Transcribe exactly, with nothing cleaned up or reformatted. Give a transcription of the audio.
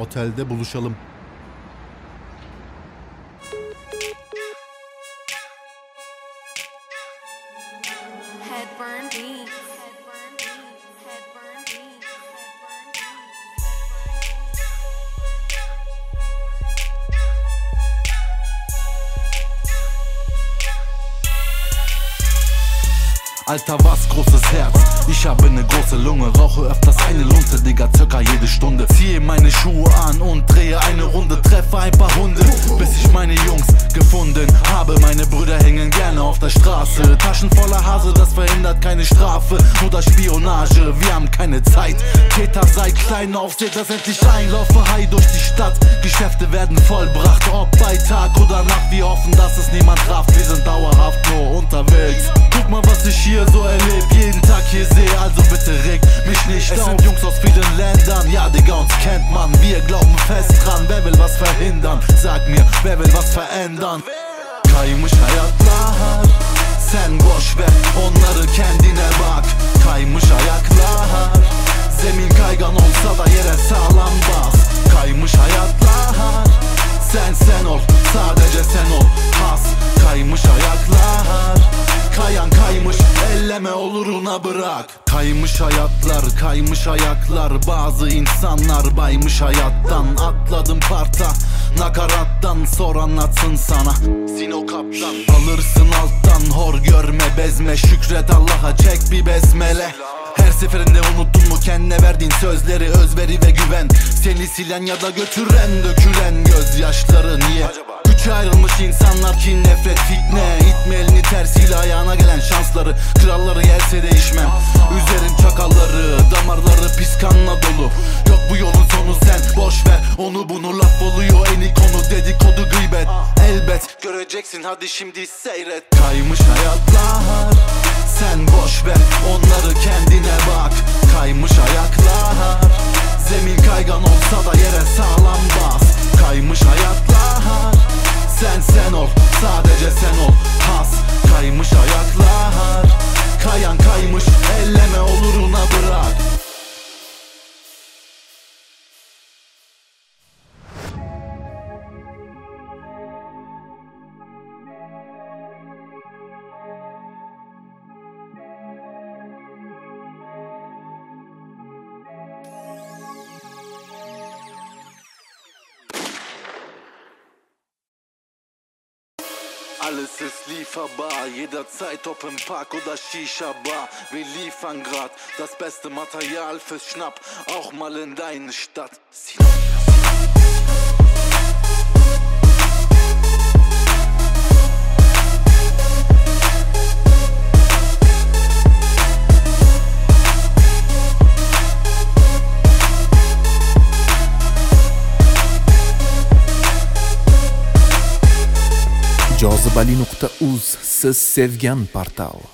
otelde buluşalım. Headburn Beats. Headburn Beats. Headburn Beats. Headburn Beats. Alter, was großes Herz. Ich habe ne große Lunge, rauche öfters eine Lunte, Digga, circa jede Stunde. Ziehe meine Schuhe an und drehe eine Runde, treffe ein paar Hunde, bis ich meine Jungs gefunden habe. Meine Brüder hängen gerne auf der Straße, Taschen voller Hase, das verhindert keine Strafe oder Spionage. Wir haben keine Zeit, Täter seit klein auf, seht das endlich ein. Laufe high durch die Stadt, Geschäfte werden vollbracht, ob bei Tag oder Nacht. Wir hoffen, dass es niemand rafft, wir sind dauerhaft nur unterwegs. Guck mal, was ich hier so erleb, jeden Tag hier sehe, also bitte regt mich nicht auf. Es sind Jungs aus vielen Ländern, ja Digga, uns kennt man. Wir glauben fest dran, wer will was verhindern? Sag mir, wer will was verändern? Kaymış hayatlar, sen boş ver, onları kendine bak. Kaymış ayaklar, zemin kaygan olsa da yere sağlam bas. Kaymış hayatlar, sen sen ol, sadece sen ol, has. Kaymış ayaklar, kayan kaymış, elleme oluruna bırak. Kaymış hayatlar, kaymış ayaklar. Bazı insanlar baymış hayattan. Atladım parta, nakarattan, sor anlatsın sana. Sino kaptan, alırsın alttan. Hor görme, bezme, şükret Allah'a, çek bir besmele. Her seferinde unuttun mu kendine verdiğin sözleri? Özveri ve güven, seni silen ya da götüren, dökülen gözyaşları niye? Üçe ayrılmış insanlar, kin, nefret, fitne. İtme elini tersiyle ayağına gelen şansları. Kralları gelse değişmem. Üzerim çakalları, damarları pis kanla dolu. Yok bu yolun sonu, sen boş ver onu bunu. Laf oluyor eni konu, dedikodu gıybet. Elbet göreceksin, hadi şimdi seyret. Kaymış hayatlar, sen boş ver onları, kendine bak. Kaymış ayaklar, zemin kaygan olsa da yere sağlam bas. Kaymış hayatlar, sen sen ol, sadece sen ol, has. Kaymış ayaklar, kayan kaymış, elleme oluruna bırak. Alles ist lieferbar, jederzeit ob im Park oder Shisha-Bar. Wir liefern grad das beste Material fürs Schnapp, auch mal in deine Stadt. Cazibeli nokta uz Siz sevgan portal.